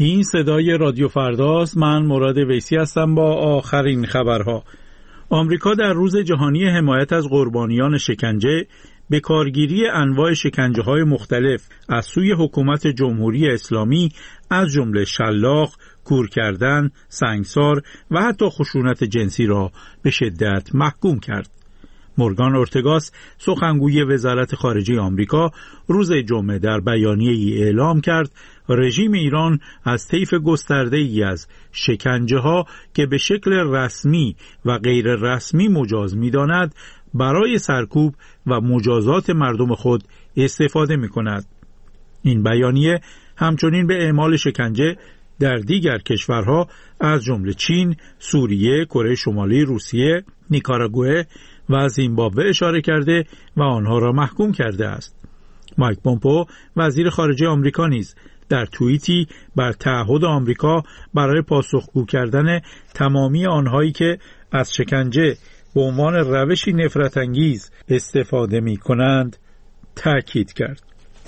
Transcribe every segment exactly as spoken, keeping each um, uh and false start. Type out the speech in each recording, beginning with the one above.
این صدای رادیو فرداست. من مراد ویسی هستم با آخرین خبرها. آمریکا در روز جهانی حمایت از قربانیان شکنجه به کارگیری انواع شکنجه‌های مختلف از سوی حکومت جمهوری اسلامی از جمله شلاق، کور کردن، سنگسار و حتی خشونت جنسی را به شدت محکوم کرد. مورگان اورتگاس، سخنگوی وزارت خارجه آمریکا، روز جمعه در بیانیه‌ای اعلام کرد رژیم ایران از طیف گسترده‌ای از شکنجه‌ها که به شکل رسمی و غیر رسمی مجاز می‌داند برای سرکوب و مجازات مردم خود استفاده می‌کند. این بیانیه همچنین به اعمال شکنجه در دیگر کشورها از جمله چین، سوریه، کره شمالی، روسیه، نیکاراگوئه و زیمبابوه اشاره کرده و آنها را محکوم کرده است. مایک پومپئو، وزیر خارجه آمریکا نیز در توییتی بر تعهد آمریکا برای پاسخگو کردن تمامی آنهایی که از شکنجه به عنوان روشی نفرت انگیز استفاده می کنند تأکید کرد.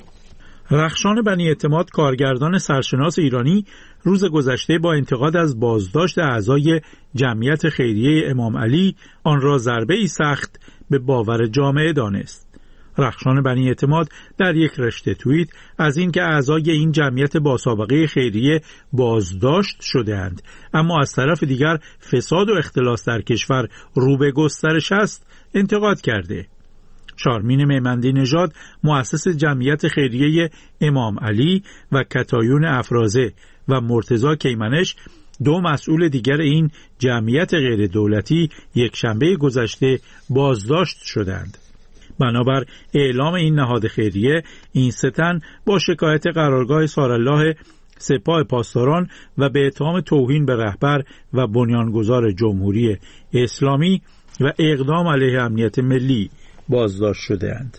رخشان بنی اعتماد، کارگردان سرشناس ایرانی، روز گذشته با انتقاد از بازداشت اعضای جمعیت خیریه امام علی آن را ضربه‌ای سخت به باور جامعه دانست. رخشان بنی اعتماد در یک رشته توییت از این که اعضای این جمعیت با سابقه خیریه بازداشت شده‌اند اما از طرف دیگر فساد و اختلاس در کشور رو به گسترش است انتقاد کرده. شارمین مهمندی نژاد، مؤسس جمعیت خیریه امام علی و کتایون افرازه و مرتضی کیمنش، دو مسئول دیگر این جمعیت غیر دولتی، یک شنبه گذشته بازداشت شدند. بنابر اعلام این نهاد خیریه، این سه تن با شکایت قرارگاه سارالله سپاه پاسداران و به اتهام توهین به رهبر و بنیانگذار جمهوری اسلامی و اقدام علیه امنیت ملی بازداشت شده‌اند.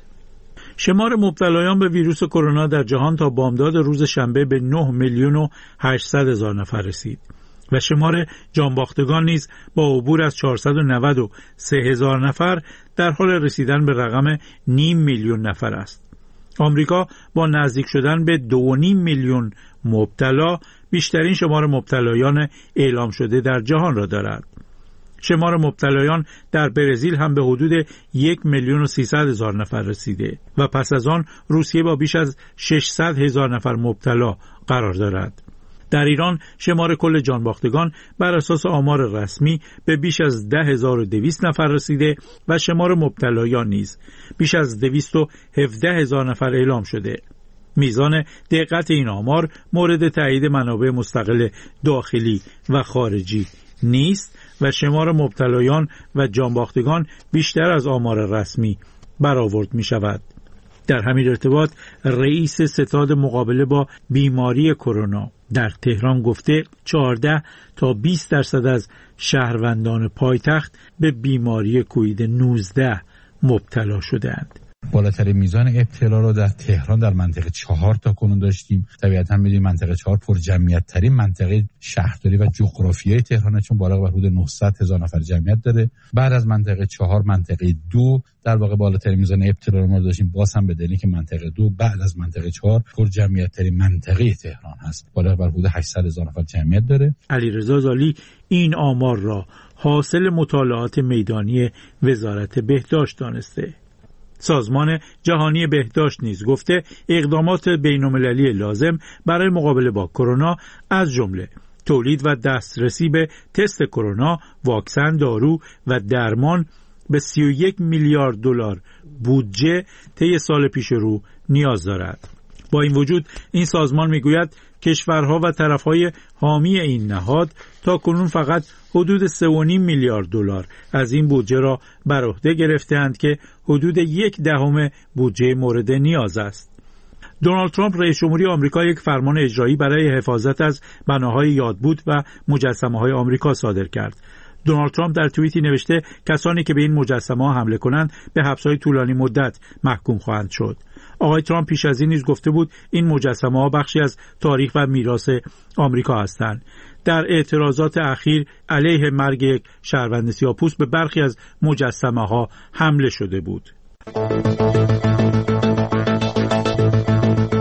شمار مبتلایان به ویروس کرونا در جهان تا بامداد روز شنبه به نه میلیون و هشتصد هزار نفر رسید و شمار جانباختگان نیز با عبور از چهارصد و نود و سه هزار نفر در حال رسیدن به رقم نیم میلیون نفر است. آمریکا با نزدیک شدن به دو و نیم میلیون مبتلا بیشترین شمار مبتلایان اعلام شده در جهان را دارد. شمار مبتلایان در برزیل هم به حدود یک میلیون و سیصد هزار نفر رسیده و پس از آن روسیه با بیش از ششصد هزار نفر مبتلا قرار دارد. در ایران شمار کل جانباختگان بر اساس آمار رسمی به بیش از ده هزار و دویست نفر رسیده و شمار مبتلایان نیز بیش از دویست و هفده هزار نفر اعلام شده. میزان دقت این آمار مورد تایید منابع مستقل داخلی و خارجی نیست و شمار مبتلایان و جانباختگان بیشتر از آمار رسمی برآورد می شود. در همین ارتباط رئیس ستاد مقابله با بیماری کرونا در تهران گفته چهارده تا بیست درصد از شهروندان پایتخت به بیماری کووید نوزده مبتلا شده‌اند. بالاترین میزان ابتلا رو در تهران در منطقه چهار تا کنون داشتیم. طبیعتاً می‌دونید منطقه چهار پر جمعیت ترین منطقه شهرداری و جغرافیایی تهرانه، چون بالغ بر حدود نهصد هزار نفر جمعیت داره. بعد از منطقه چهار منطقه دو در واقع بالاترین میزان ابتلا رو ما داشتیم، باز هم به دلیلی که منطقه دو بعد از منطقه چهار پر جمعیت ترین منطقه تهران هست، بالغ بر حدود هشتصد هزار نفر جمعیت داره. علیرضا زالی این آمار را حاصل مطالعات میدانی وزارت بهداشت دانسته. سازمان جهانی بهداشت نیز گفته اقدامات بین‌المللی لازم برای مقابله با کرونا از جمله تولید و دسترسی به تست کرونا، واکسن، دارو و درمان به سی و یک میلیارد دلار بودجه طی سال پیش رو نیاز دارد. با این وجود این سازمان میگوید کشورها و طرفهای حامی این نهاد تا کنون فقط حدود سه و نیم میلیارد دلار از این بودجه را بر عهده گرفته‌اند که حدود یک دهم بودجه مورد نیاز است. دونالد ترامپ رئیس جمهوری آمریکا یک فرمان اجرایی برای حفاظت از بناهای یادبود و مجسمه‌های آمریکا صادر کرد. دونالد ترامپ در توییتی نوشته کسانی که به این مجسمه‌ها حمله کنند به حبس‌های طولانی مدت محکوم خواهند شد. آقای ترامپ پیش از این نیز گفته بود این مجسمه‌ها بخشی از تاریخ و میراث آمریکا هستند. در اعتراضات اخیر علیه مرگ یک شهروند سیاه‌پوست به برخی از مجسمه‌ها حمله شده بود.